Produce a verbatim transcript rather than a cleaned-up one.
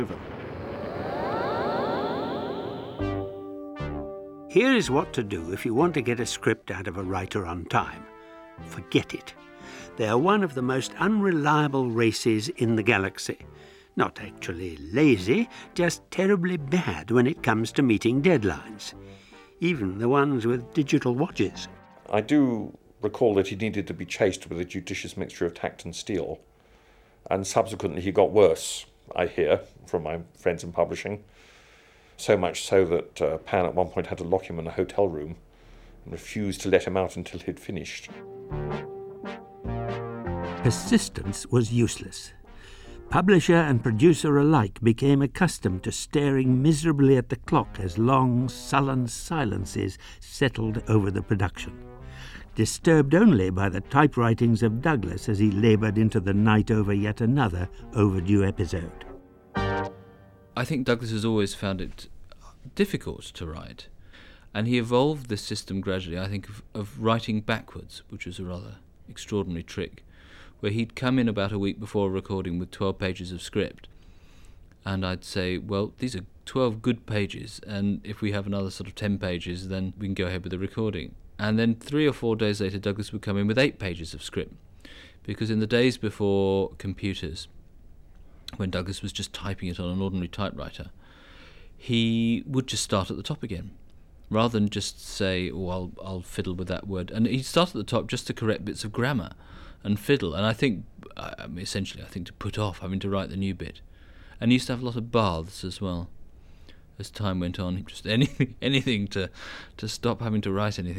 Here is what to do if you want to get a script out of a writer on time. Forget it. They are one of the most unreliable races in the galaxy. Not actually lazy, just terribly bad when it comes to meeting deadlines. Even the ones with digital watches. I do recall that he needed to be chased with a judicious mixture of tact and steel. And subsequently he got worse, I hear, from my friends in publishing. So much so that uh, Pan at one point had to lock him in a hotel room and refused to let him out until he'd finished. Persistence was useless. Publisher and producer alike became accustomed to staring miserably at the clock as long, sullen silences settled over the production, disturbed only by the typewritings of Douglas as he laboured into the night over yet another overdue episode. I think Douglas has always found it difficult to write, and he evolved this system gradually, I think, of, of writing backwards, which was a rather extraordinary trick, where he'd come in about a week before a recording with twelve pages of script, and I'd say, well, these are twelve good pages, and if we have another sort of ten pages, then we can go ahead with the recording. And then three or four days later, Douglas would come in with eight pages of script, because in the days before computers, when Douglas was just typing it on an ordinary typewriter, he would just start at the top again, rather than just say, oh, I'll, I'll fiddle with that word. And he'd start at the top just to correct bits of grammar and fiddle. And I think, I mean, essentially, I think to put off having to write the new bit. And he used to have a lot of baths as well. As time went on, just anything, anything to, to stop having to write anything.